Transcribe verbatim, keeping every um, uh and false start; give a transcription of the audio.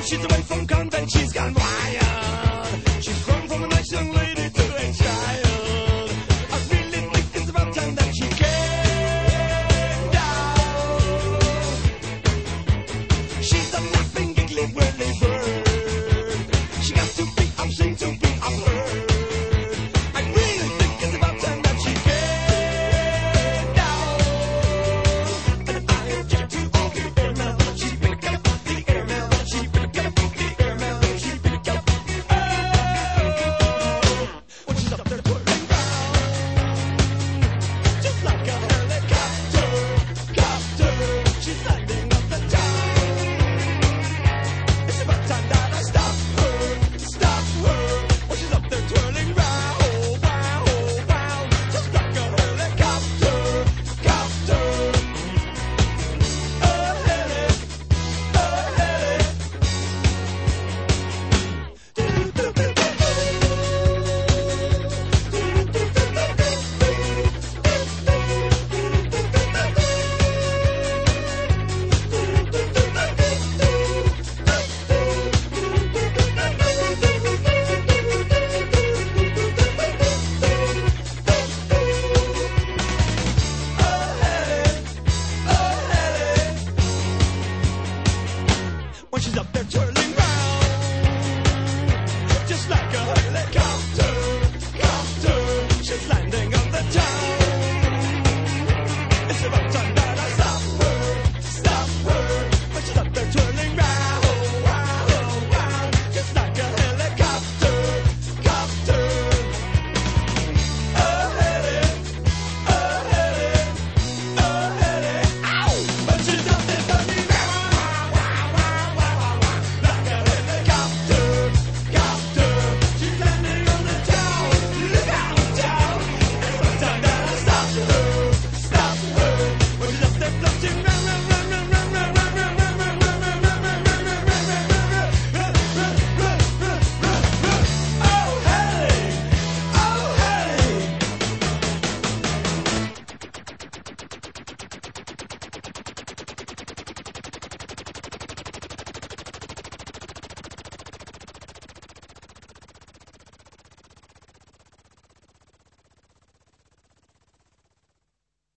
She's away from convent, she's gone wild. She's grown from a nice young lady to a child. I really think it's about time that she came down. She's a laughing, giggly, whirly bird. She got to be unseen to be unheard. I really think it's about time that she came down. And I object to all the air melody. Pick up the air melody. Pick up the air melody. Pick up. Oh, when she's up there twirling round, just like a helicopter, copter. She's landing on the town. It's about time that I stop her, stop her. When she's up there twirling round, oh wow, oh wow, just like a helicopter, copter. A heli, a heli. When she's up there twirling